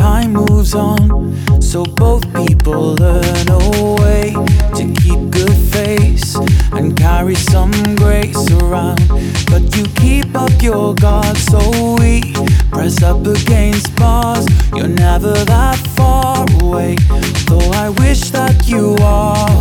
time moves on, so both people learn a way to keep good face and carry some grace around. But you keep up your guard so we press up against bars. You're never that far away, though I wish that you are.